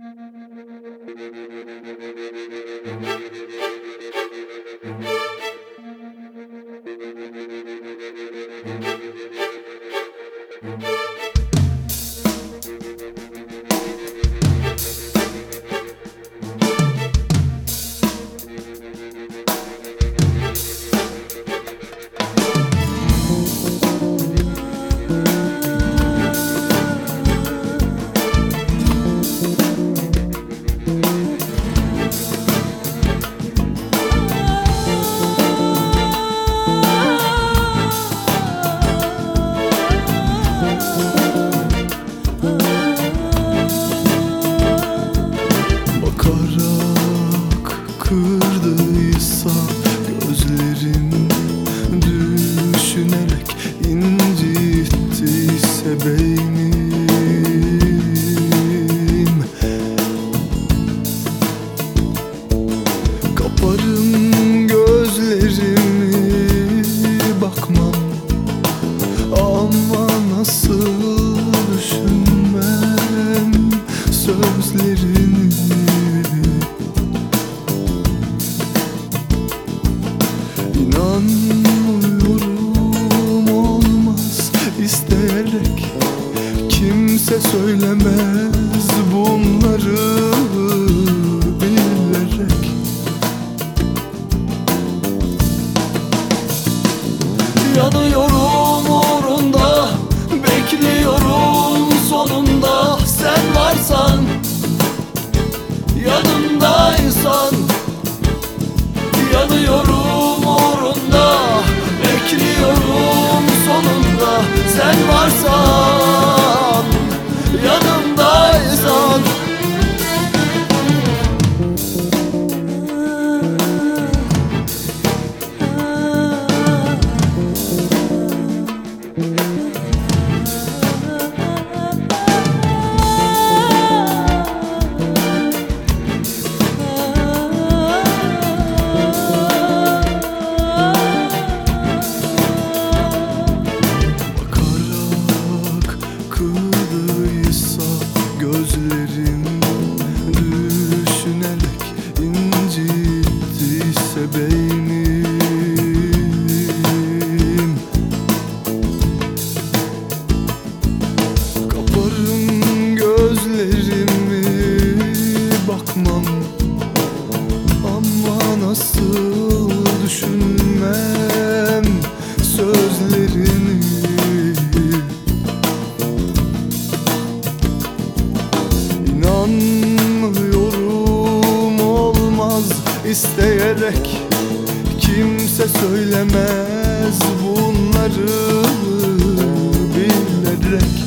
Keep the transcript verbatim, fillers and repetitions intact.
Kırdıysa gözlerin, düşünerek incittiyse beynim, kaparım gözlerimi, bakmam ama nasıl düşünmem sözlerini. İnanmıyorum, olmaz isteyerek, kimse söylemez bunları bilerek. Yanıyorum uğrunda, bekliyorum sonunda. Sen varsan, yanımdaysan, yanıyorum uğrunda, bekliyorum sonunda. Sen varsan, yanımdaysan. Kırdıysa gözlerin, düşünerek incittiyse beynim, kaparım gözlerimi, bakmam ama nasıl düşünmem sözlerini. İnanmıyorum, olmaz isteyerek, kimse söylemez bunları bilerek.